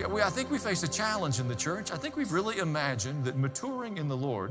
I think we face a challenge in the church. I think we've really imagined that maturing in the Lord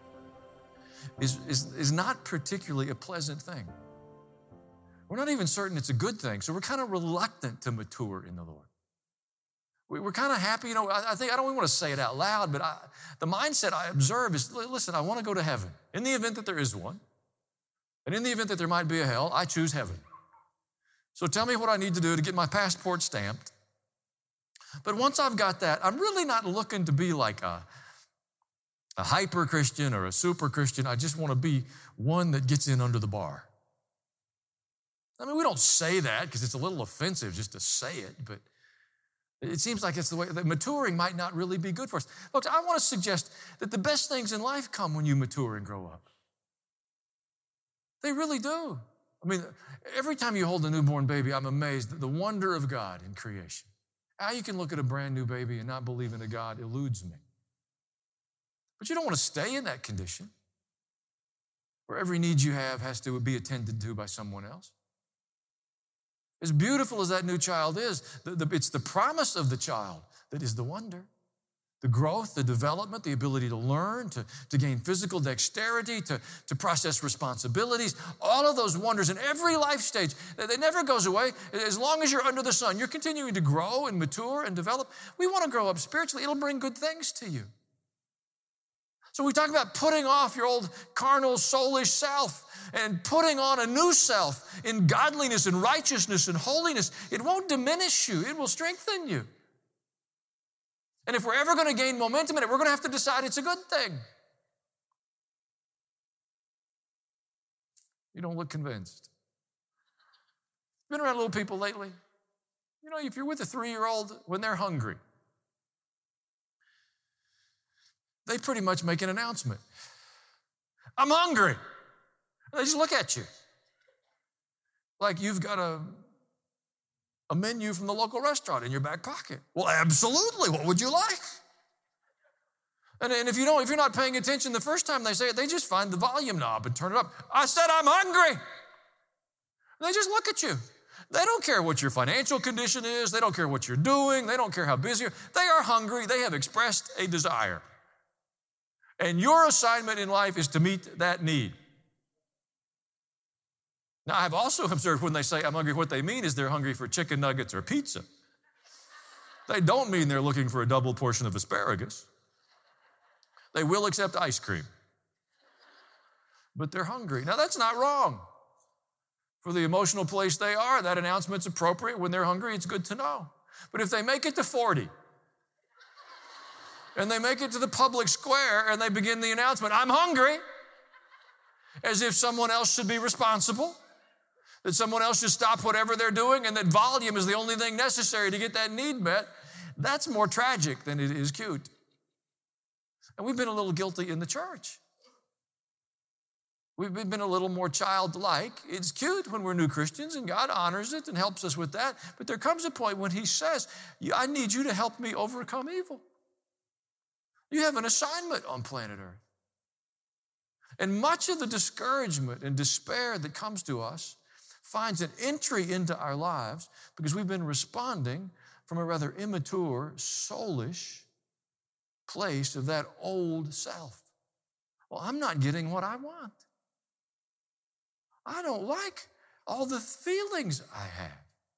is not particularly a pleasant thing. We're not even certain it's a good thing, so we're kind of reluctant to mature in the Lord. We're kind of happy, I think, I don't even want to say it out loud, but the mindset I observe is, listen, I want to go to heaven. In the event that there is one, and in the event that there might be a hell, I choose heaven. So tell me what I need to do to get my passport stamped. But once I've got that, I'm really not looking to be like a hyper-Christian or a super-Christian. I just want to be one that gets in under the bar. I mean, we don't say that because it's a little offensive just to say it, but it seems like it's the way that maturing might not really be good for us. Folks, I want to suggest that the best things in life come when you mature and grow up. They really do. I mean, every time you hold a newborn baby, I'm amazed at the wonder of God in creation. How you can look at a brand new baby and not believe in a God eludes me. But you don't want to stay in that condition where every need you have has to be attended to by someone else. As beautiful as that new child is, it's the promise of the child that is the wonder. The growth, the development, the ability to learn, to gain physical dexterity, to process responsibilities, all of those wonders in every life stage, that never goes away. As long as you're under the sun, you're continuing to grow and mature and develop. We want to grow up spiritually. It'll bring good things to you. So we talk about putting off your old carnal, soulish self and putting on a new self in godliness and righteousness and holiness. It won't diminish you. It will strengthen you. And if we're ever going to gain momentum in it, we're going to have to decide it's a good thing. You don't look convinced. Been around little people lately? If you're with a 3-year-old, when they're hungry, they pretty much make an announcement. I'm hungry. And they just look at you like you've got a menu from the local restaurant in your back pocket. Well, absolutely. What would you like? And if you're not paying attention the first time they say it, they just find the volume knob and turn it up. I said I'm hungry. And they just look at you. They don't care what your financial condition is. They don't care what you're doing. They don't care how busy you are. They are hungry. They have expressed a desire. And your assignment in life is to meet that need. Now, I've also observed when they say I'm hungry, what they mean is they're hungry for chicken nuggets or pizza. They don't mean they're looking for a double portion of asparagus. They will accept ice cream. But they're hungry. Now, that's not wrong. For the emotional place they are, that announcement's appropriate. When they're hungry, it's good to know. But if they make it to 40, and they make it to the public square, and they begin the announcement, I'm hungry, as if someone else should be responsible, that someone else should stop whatever they're doing, and that volume is the only thing necessary to get that need met, that's more tragic than it is cute. And we've been a little guilty in the church. We've been a little more childlike. It's cute when we're new Christians, and God honors it and helps us with that. But there comes a point when He says, I need you to help me overcome evil. You have an assignment on planet Earth. And much of the discouragement and despair that comes to us finds an entry into our lives because we've been responding from a rather immature, soulish place of that old self. Well, I'm not getting what I want. I don't like all the feelings I have.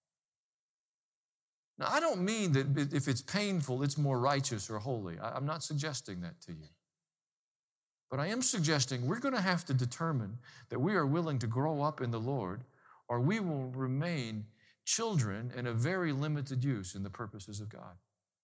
Now, I don't mean that if it's painful, it's more righteous or holy. I'm not suggesting that to you. But I am suggesting we're going to have to determine that we are willing to grow up in the Lord, or we will remain children in a very limited use in the purposes of God.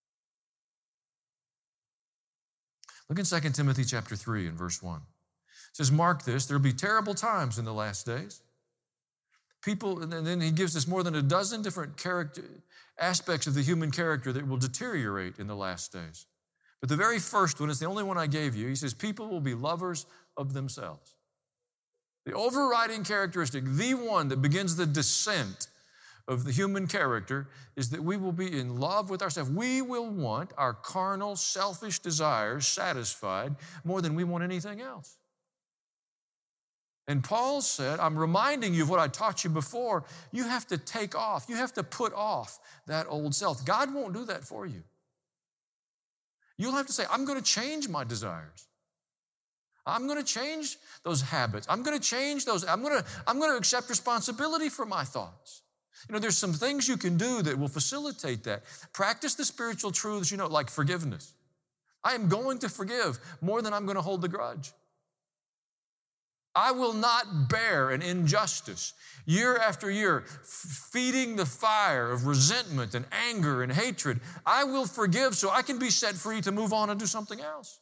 Look in 2 Timothy chapter 3 and verse 1. It says, mark this, there will be terrible times in the last days. People, and then he gives us more than a dozen different aspects of the human character that will deteriorate in the last days. But the very first one is the only one I gave you. He says, people will be lovers of themselves. The overriding characteristic, the one that begins the descent of the human character, is that we will be in love with ourselves. We will want our carnal, selfish desires satisfied more than we want anything else. And Paul said, I'm reminding you of what I taught you before. You have to take off. You have to put off that old self. God won't do that for you. You'll have to say, I'm going to change my desires. I'm going to change those habits. I'm going to change those. I'm going to accept responsibility for my thoughts. There's some things you can do that will facilitate that. Practice the spiritual truths, like forgiveness. I am going to forgive more than I'm going to hold the grudge. I will not bear an injustice year after year, feeding the fire of resentment and anger and hatred. I will forgive so I can be set free to move on and do something else.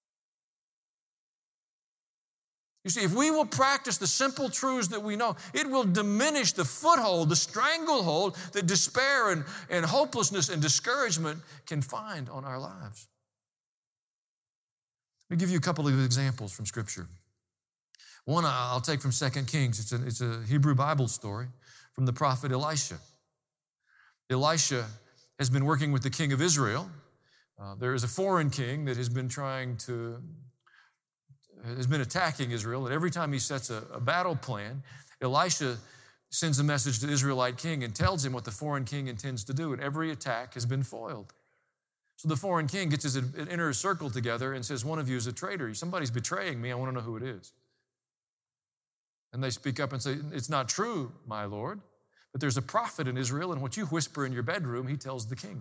You see, if we will practice the simple truths that we know, it will diminish the foothold, the stranglehold that despair and hopelessness and discouragement can find on our lives. Let me give you a couple of examples from Scripture. One I'll take from 2 Kings. It's a Hebrew Bible story from the prophet Elisha. Elisha has been working with the king of Israel. There is a foreign king that has been attacking Israel, and every time he sets a battle plan, Elisha sends a message to the Israelite king and tells him what the foreign king intends to do, and every attack has been foiled. So the foreign king gets his inner circle together and says, one of you is a traitor. Somebody's betraying me. I want to know who it is. And they speak up and say, it's not true, my lord, but there's a prophet in Israel, and what you whisper in your bedroom, he tells the king.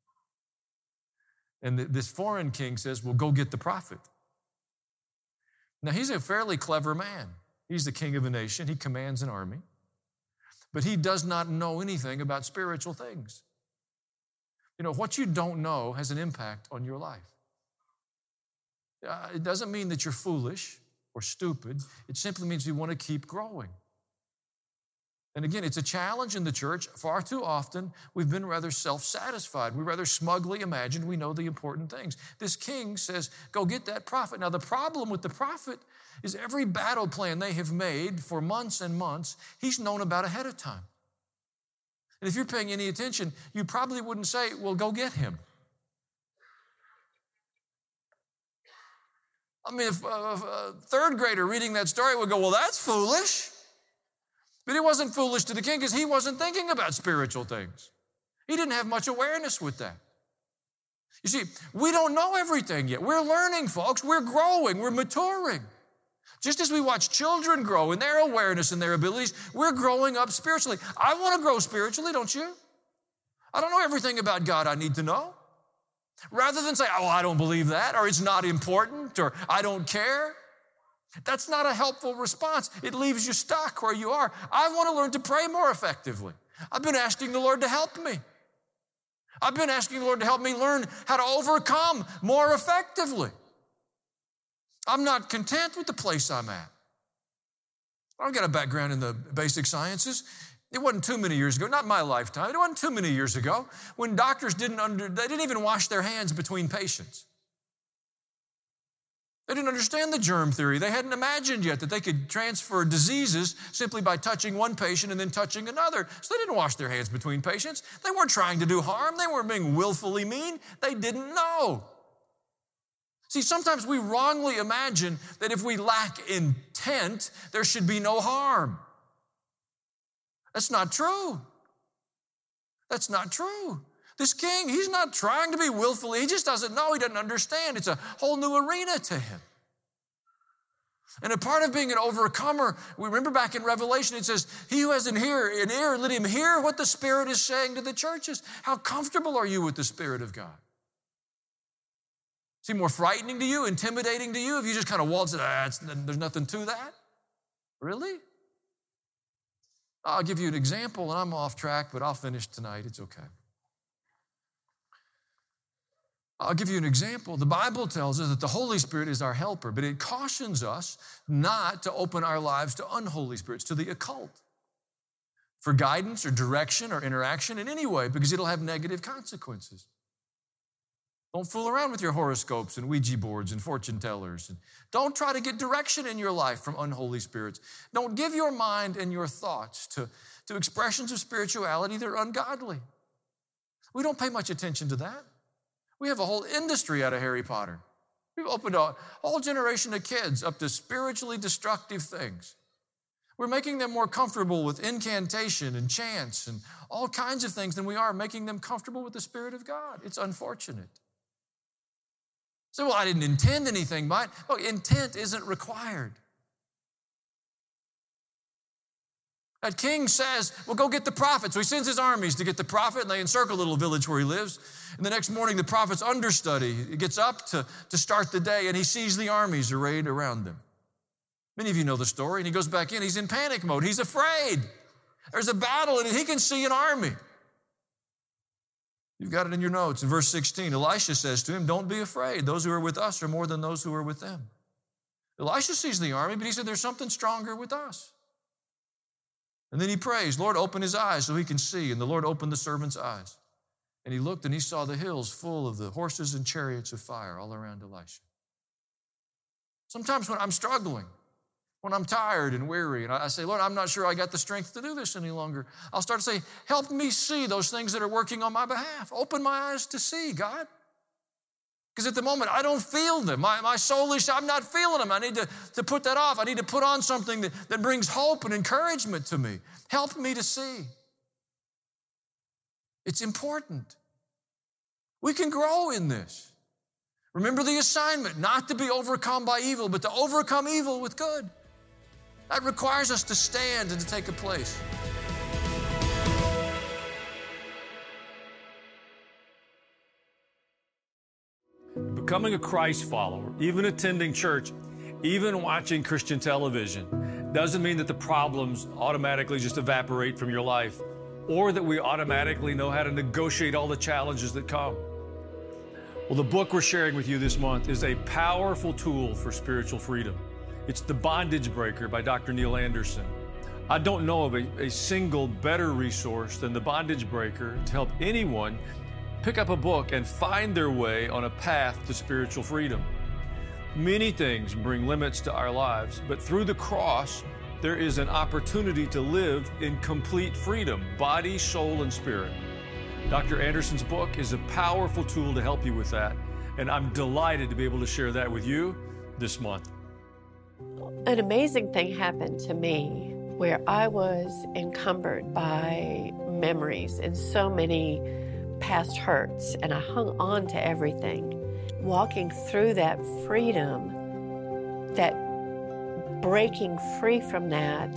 And this foreign king says, well, go get the prophet. Now, he's a fairly clever man. He's the king of a nation. He commands an army. But he does not know anything about spiritual things. What you don't know has an impact on your life. It doesn't mean that you're foolish or stupid. It simply means we want to keep growing. And again, it's a challenge in the church. Far too often, we've been rather self-satisfied. We rather smugly imagine we know the important things. This king says, go get that prophet. Now, the problem with the prophet is every battle plan they have made for months and months, he's known about ahead of time. And if you're paying any attention, you probably wouldn't say, well, go get him. I mean, if a third grader reading that story would go, well, that's foolish. But it wasn't foolish to the king because he wasn't thinking about spiritual things. He didn't have much awareness with that. You see, we don't know everything yet. We're learning, folks. We're growing. We're maturing. Just as we watch children grow in their awareness and their abilities, we're growing up spiritually. I want to grow spiritually, don't you? I don't know everything about God I need to know. Rather than say, oh, I don't believe that, or it's not important, or I don't care. That's not a helpful response. It leaves you stuck where you are. I want to learn to pray more effectively. I've been asking the Lord to help me. I've been asking the Lord to help me learn how to overcome more effectively. I'm not content with the place I'm at. I've got a background in the basic sciences. It wasn't too many years ago, not my lifetime, it wasn't too many years ago, when doctors they didn't even wash their hands between patients. They didn't understand the germ theory. They hadn't imagined yet that they could transfer diseases simply by touching one patient and then touching another. So they didn't wash their hands between patients. They weren't trying to do harm. They weren't being willfully mean. They didn't know. See, sometimes we wrongly imagine that if we lack intent, there should be no harm. That's not true. That's not true. This king, he's not trying to be willfully. He just doesn't know. He doesn't understand. It's a whole new arena to him. And a part of being an overcomer, we remember back in Revelation, it says, he who has an ear, let him hear what the Spirit is saying to the churches. How comfortable are you with the Spirit of God? Is he more frightening to you, intimidating to you, if you just kind of waltz it, there's nothing to that? Really? I'll give you an example, and I'm off track, but I'll finish tonight. It's okay. I'll give you an example. The Bible tells us that the Holy Spirit is our helper, but it cautions us not to open our lives to unholy spirits, to the occult, for guidance or direction or interaction in any way, because it'll have negative consequences. Don't fool around with your horoscopes and Ouija boards and fortune tellers. And don't try to get direction in your life from unholy spirits. Don't give your mind and your thoughts to expressions of spirituality that are ungodly. We don't pay much attention to that. We have a whole industry out of Harry Potter. We've opened a whole generation of kids up to spiritually destructive things. We're making them more comfortable with incantation and chants and all kinds of things than we are making them comfortable with the Spirit of God. It's unfortunate. So, well, I didn't intend anything by it. Look, intent isn't required. That king says, well, go get the prophet. So he sends his armies to get the prophet, and they encircle a little village where he lives. And the next morning, the prophet's understudy gets up to start the day, and he sees the armies arrayed around them. Many of you know the story, and he goes back in. He's in panic mode. He's afraid. There's a battle, and he can see an army. You've got it in your notes. In verse 16, Elisha says to him, don't be afraid. Those who are with us are more than those who are with them. Elisha sees the army, but he said, there's something stronger with us. And then he prays, Lord, open his eyes so he can see. And the Lord opened the servant's eyes. And he looked and he saw the hills full of the horses and chariots of fire all around Elisha. Sometimes when I'm struggling, when I'm tired and weary, and I say, Lord, I'm not sure I got the strength to do this any longer, I'll start to say, help me see those things that are working on my behalf. Open my eyes to see, God. Because at the moment, I don't feel them. My soul is, I'm not feeling them. I need to put that off. I need to put on something that brings hope and encouragement to me. Help me to see. It's important. We can grow in this. Remember the assignment, not to be overcome by evil, but to overcome evil with good. That requires us to stand and to take a place. Becoming a Christ follower, even attending church, even watching Christian television, doesn't mean that the problems automatically just evaporate from your life, or that we automatically know how to negotiate all the challenges that come. Well, the book we're sharing with you this month is a powerful tool for spiritual freedom. It's The Bondage Breaker by Dr. Neil Anderson. I don't know of a single better resource than The Bondage Breaker to help anyone pick up a book and find their way on a path to spiritual freedom. Many things bring limits to our lives, but through the cross, there is an opportunity to live in complete freedom, body, soul, and spirit. Dr. Anderson's book is a powerful tool to help you with that, and I'm delighted to be able to share that with you this month. An amazing thing happened to me where I was encumbered by memories and so many past hurts, and I hung on to everything. Walking through that freedom, that breaking free from that,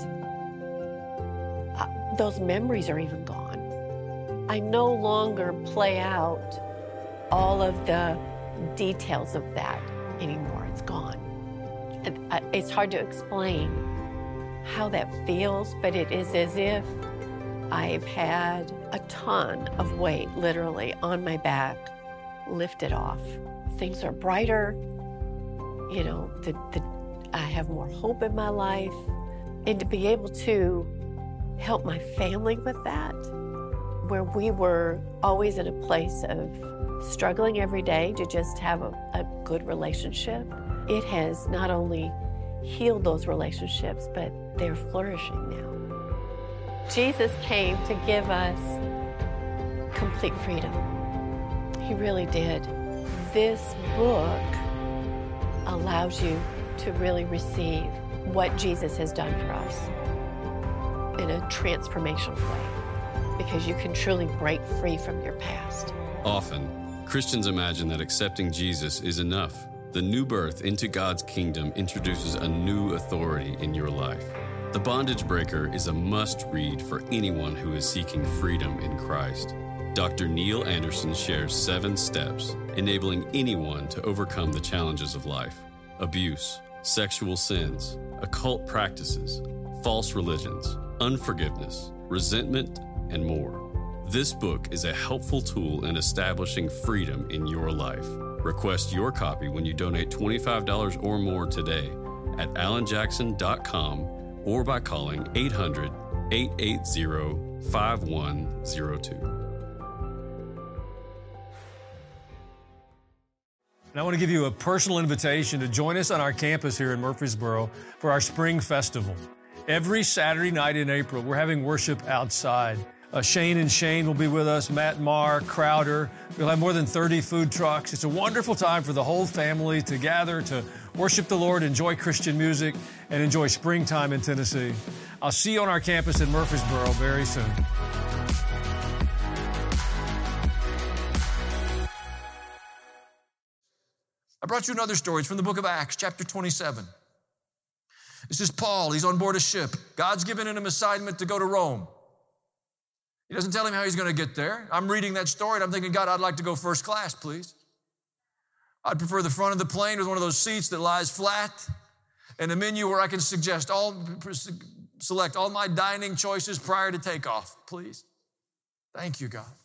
those memories are even gone. I no longer play out all of the details of that anymore. It's gone. It's hard to explain how that feels, but it is as if I've had a ton of weight, literally, on my back, lifted off. Things are brighter, you know, I have more hope in my life. And to be able to help my family with that, where we were always in a place of struggling every day to just have a good relationship, it has not only healed those relationships, but they're flourishing now. Jesus came to give us complete freedom. He really did. This book allows you to really receive what Jesus has done for us in a transformational way, because you can truly break free from your past. Often, Christians imagine that accepting Jesus is enough. The new birth into God's kingdom introduces a new authority in your life. The Bondage Breaker is a must-read for anyone who is seeking freedom in Christ. Dr. Neil Anderson shares 7 steps enabling anyone to overcome the challenges of life: abuse, sexual sins, occult practices, false religions, unforgiveness, resentment, and more. This book is a helpful tool in establishing freedom in your life. Request your copy when you donate $25 or more today at alanjackson.com or by calling 800-880-5102. And I want to give you a personal invitation to join us on our campus here in Murfreesboro for our Spring Festival. Every Saturday night in April, we're having worship outside. Shane and Shane will be with us, Matt Marr, Crowder. We'll have more than 30 food trucks. It's a wonderful time for the whole family to gather, to worship the Lord, enjoy Christian music, and enjoy springtime in Tennessee. I'll see you on our campus in Murfreesboro very soon. I brought you another story. It's from the book of Acts, chapter 27. This is Paul. He's on board a ship. God's given him an assignment to go to Rome. He doesn't tell him how he's going to get there. I'm reading that story and I'm thinking, God, I'd like to go first class, please. I'd prefer the front of the plane with one of those seats that lies flat and a menu where I can select all my dining choices prior to takeoff, please. Thank you, God.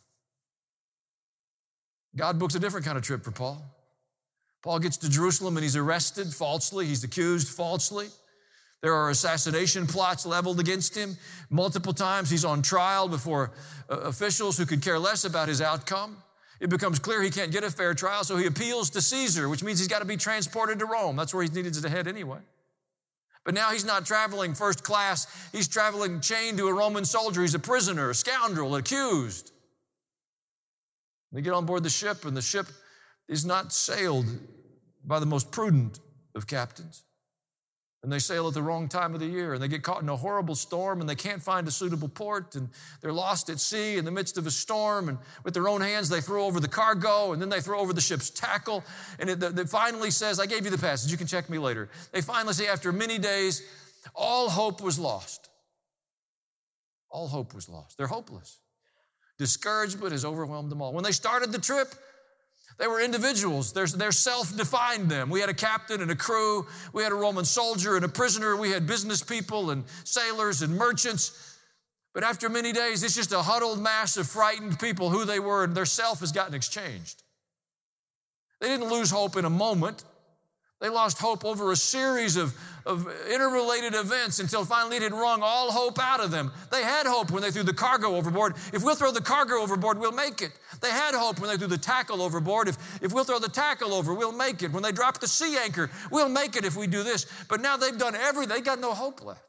God books a different kind of trip for Paul. Paul gets to Jerusalem and he's arrested falsely. He's accused falsely. There are assassination plots leveled against him. Multiple times he's on trial before officials who could care less about his outcome. It becomes clear he can't get a fair trial, so he appeals to Caesar, which means he's got to be transported to Rome. That's where he needed to head anyway. But now he's not traveling first class. He's traveling chained to a Roman soldier. He's a prisoner, a scoundrel, accused. They get on board the ship, and the ship is not sailed by the most prudent of captains. And they sail at the wrong time of the year, and they get caught in a horrible storm, and they can't find a suitable port, and they're lost at sea in the midst of a storm, and with their own hands they throw over the cargo, and then they throw over the ship's tackle, and it finally says, I gave you the passage, you can check me later. They finally say after many days, all hope was lost. All hope was lost. They're hopeless. Discouragement has overwhelmed them all. When they started the trip, they were individuals. Their self defined them. We had a captain and a crew. We had a Roman soldier and a prisoner. We had business people and sailors and merchants. But after many days, it's just a huddled mass of frightened people who they were, and their self has gotten exchanged. They didn't lose hope in a moment. They lost hope over a series of interrelated events until finally it had wrung all hope out of them. They had hope when they threw the cargo overboard. If we'll throw the cargo overboard, we'll make it. They had hope when they threw the tackle overboard. If we'll throw the tackle over, we'll make it. When they dropped the sea anchor, we'll make it if we do this. But now they've done everything. They've got no hope left.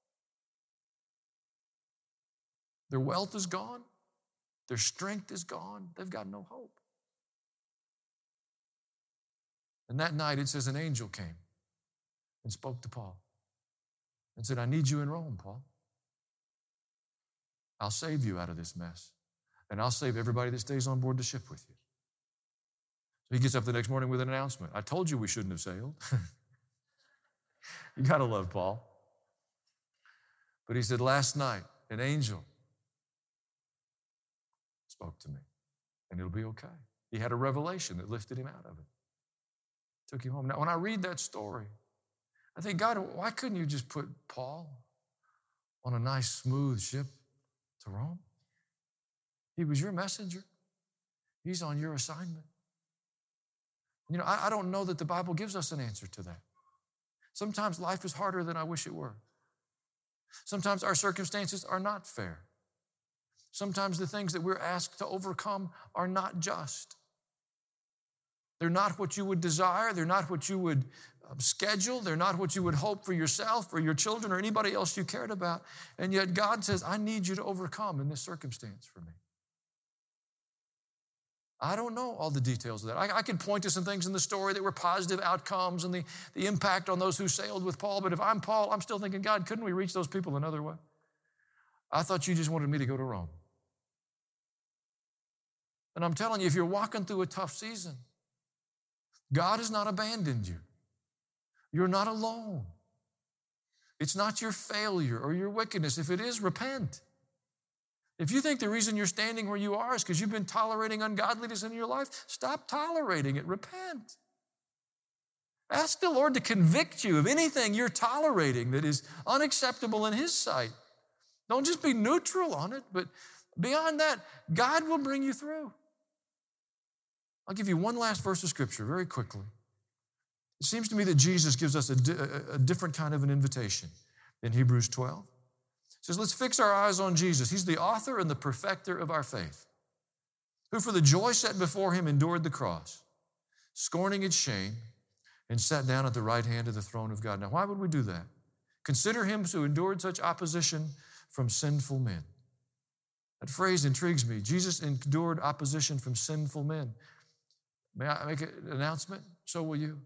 Their wealth is gone. Their strength is gone. They've got no hope. And that night, it says an angel came and spoke to Paul and said, I need you in Rome, Paul. I'll save you out of this mess, and I'll save everybody that stays on board the ship with you. So he gets up the next morning with an announcement. I told you we shouldn't have sailed. You got to love Paul. But he said, last night, an angel spoke to me, and it'll be okay. He had a revelation that lifted him out of it. Took him home. Now, when I read that story, I think, God, why couldn't you just put Paul on a nice, smooth ship to Rome? He was your messenger. He's on your assignment. You know, I don't know that the Bible gives us an answer to that. Sometimes life is harder than I wish it were. Sometimes our circumstances are not fair. Sometimes the things that we're asked to overcome are not just. They're not what you would desire. They're not what you would schedule. They're not what you would hope for yourself or your children or anybody else you cared about. And yet God says, I need you to overcome in this circumstance for me. I don't know all the details of that. I can point to some things in the story that were positive outcomes and the impact on those who sailed with Paul. But if I'm Paul, I'm still thinking, God, couldn't we reach those people another way? I thought you just wanted me to go to Rome. And I'm telling you, if you're walking through a tough season, God has not abandoned you. You're not alone. It's not your failure or your wickedness. If it is, repent. If you think the reason you're standing where you are is because you've been tolerating ungodliness in your life, stop tolerating it. Repent. Ask the Lord to convict you of anything you're tolerating that is unacceptable in His sight. Don't just be neutral on it, but beyond that, God will bring you through. I'll give you one last verse of Scripture very quickly. It seems to me that Jesus gives us a different kind of an invitation in Hebrews 12. It says, let's fix our eyes on Jesus. He's the author and the perfecter of our faith, who for the joy set before Him endured the cross, scorning its shame, and sat down at the right hand of the throne of God. Now, why would we do that? Consider Him who endured such opposition from sinful men. That phrase intrigues me. Jesus endured opposition from sinful men. May I make an announcement? So will you.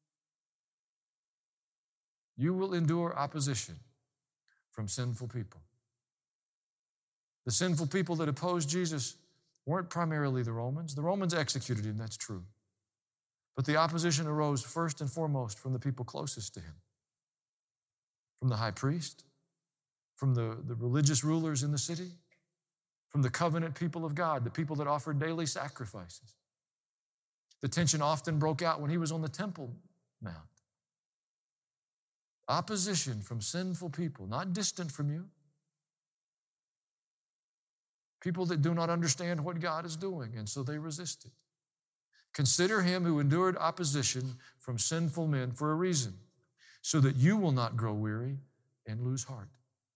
You will endure opposition from sinful people. The sinful people that opposed Jesus weren't primarily the Romans. The Romans executed Him, that's true. But the opposition arose first and foremost from the people closest to him, from the high priest, from the religious rulers in the city, from the covenant people of God, the people that offered daily sacrifices. The tension often broke out when he was on the Temple Mount. Opposition from sinful people, not distant from you. People that do not understand what God is doing, and so they resist it. Consider him who endured opposition from sinful men for a reason, so that you will not grow weary and lose heart.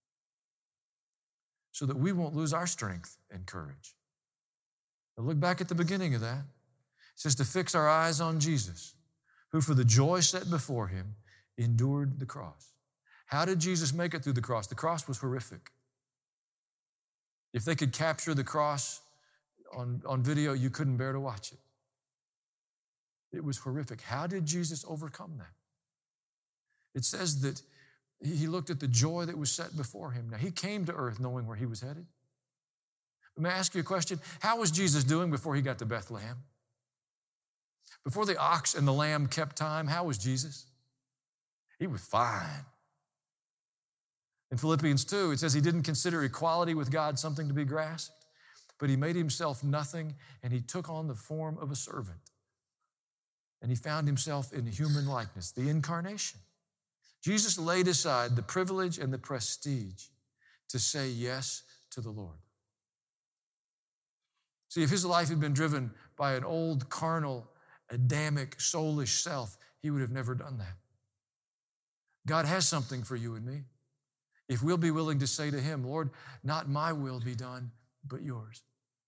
So that we won't lose our strength and courage. Now look back at the beginning of that. It says to fix our eyes on Jesus, who for the joy set before him endured the cross. How did Jesus make it through the cross? The cross was horrific. If they could capture the cross on video, you couldn't bear to watch it. It was horrific. How did Jesus overcome that? It says that he looked at the joy that was set before him. Now, he came to earth knowing where he was headed. Let me ask you a question. How was Jesus doing before he got to Bethlehem? Before the ox and the lamb kept time, how was Jesus? He was fine. In Philippians 2, it says he didn't consider equality with God something to be grasped, but he made himself nothing, and he took on the form of a servant. And he found himself in human likeness, the incarnation. Jesus laid aside the privilege and the prestige to say yes to the Lord. See, if his life had been driven by an old, carnal, Adamic, soulish self, he would have never done that. God has something for you and me. If we'll be willing to say to him, Lord, not my will be done, but yours.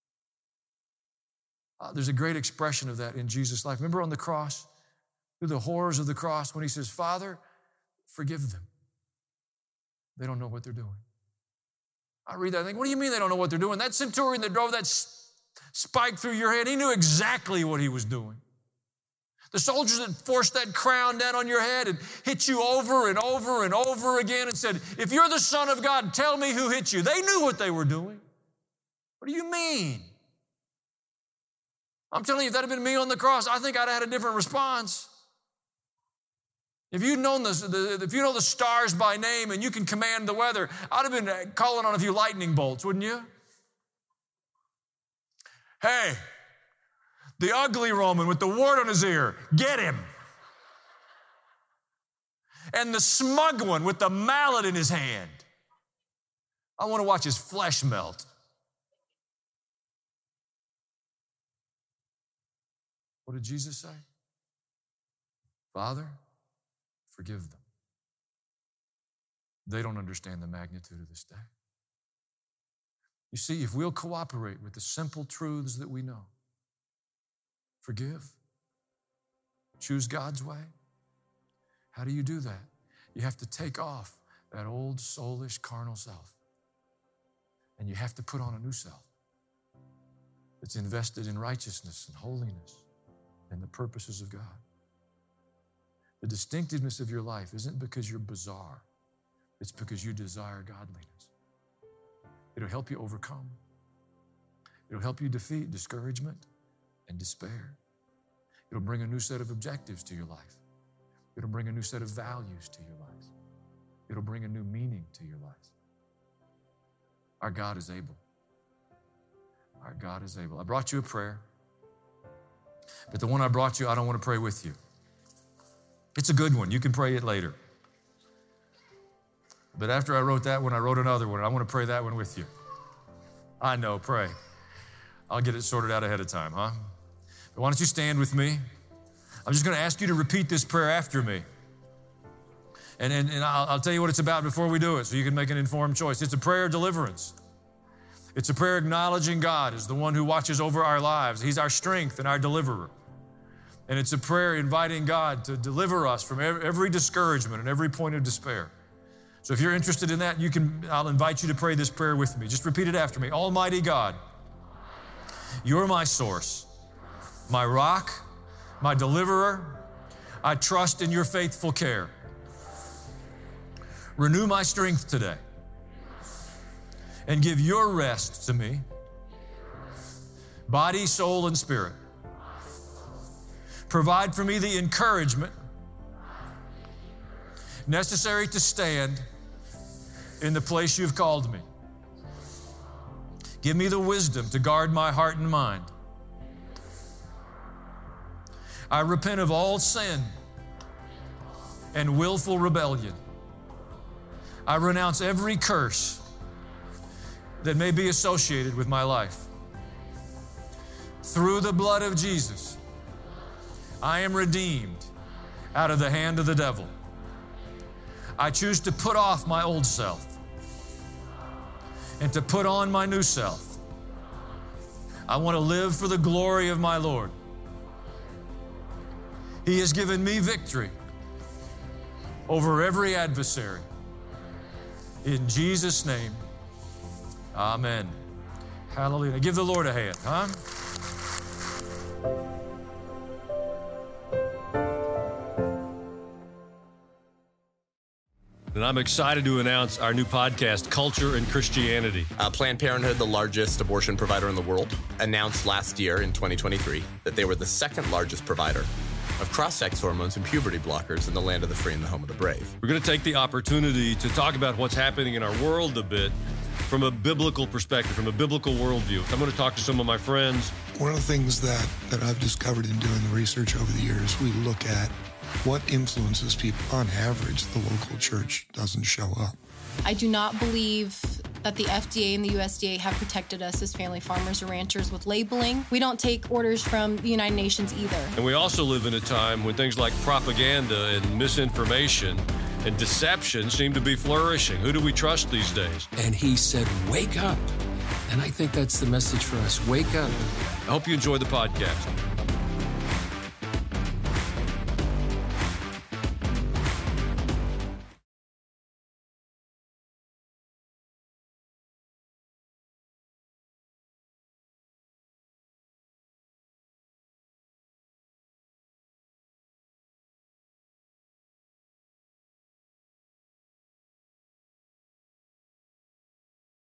There's a great expression of that in Jesus' life. Remember on the cross, through the horrors of the cross, when he says, Father, forgive them. They don't know what they're doing. I read that and think, what do you mean they don't know what they're doing? That centurion that drove that spike through your head, he knew exactly what he was doing. The soldiers that forced that crown down on your head and hit you over and over and over again and said, if you're the Son of God, tell me who hit you. They knew what they were doing. What do you mean? I'm telling you, if that had been me on the cross, I think I'd have had a different response. If you know the stars by name and you can command the weather, I'd have been calling on a few lightning bolts, wouldn't you? Hey, the ugly Roman with the wart on his ear, get him. And the smug one with the mallet in his hand. I want to watch his flesh melt. What did Jesus say? Father, forgive them. They don't understand the magnitude of this day. You see, if we'll cooperate with the simple truths that we know, forgive, choose God's way. How do you do that? You have to take off that old soulish carnal self. And you have to put on a new self that's invested in righteousness and holiness and the purposes of God. The distinctiveness of your life isn't because you're bizarre. It's because you desire godliness. It'll help you overcome. It'll help you defeat discouragement and despair. It'll bring a new set of objectives to your life. It'll bring a new set of values to your life. It'll bring a new meaning to your life. Our God is able. Our God is able. I brought you a prayer, but the one I brought you, I don't want to pray with you. It's a good one. You can pray it later. But after I wrote that one, I wrote another one. I want to pray that one with you. I know, pray. I'll get it sorted out ahead of time, huh? But why don't you stand with me? I'm just going to ask you to repeat this prayer after me. And I'll tell you what it's about before we do it so you can make an informed choice. It's a prayer of deliverance. It's a prayer acknowledging God as the one who watches over our lives. He's our strength and our deliverer. And it's a prayer inviting God to deliver us from every discouragement and every point of despair. So if you're interested in that, I'll invite you to pray this prayer with me. Just repeat it after me. Almighty God, you're my source, my rock, my deliverer. I trust in your faithful care. Renew my strength today and give your rest to me, body, soul, and spirit. Provide for me the encouragement necessary to stand in the place you've called me. Give me the wisdom to guard my heart and mind. I repent of all sin and willful rebellion. I renounce every curse that may be associated with my life. Through the blood of Jesus, I am redeemed out of the hand of the devil. I choose to put off my old self and to put on my new self. I want to live for the glory of my Lord. He has given me victory over every adversary. In Jesus' name, amen. Hallelujah. Give the Lord a hand, huh? And I'm excited to announce our new podcast, Culture and Christianity. Planned Parenthood, the largest abortion provider in the world, announced last year in 2023 that they were the second largest provider of cross-sex hormones and puberty blockers in the land of the free and the home of the brave. We're going to take the opportunity to talk about what's happening in our world a bit from a biblical perspective, from a biblical worldview. I'm going to talk to some of my friends. One of the things that I've discovered in doing the research over the years, we look at what influences people. On average, the local church doesn't show up. I do not believe that the FDA and the USDA have protected us as family farmers or ranchers with labeling. We don't take orders from the United Nations either. And we also live in a time when things like propaganda and misinformation and deception seem to be flourishing. Who do we trust these days? And he said, wake up. And I think that's the message for us. Wake up. I hope you enjoy the podcast.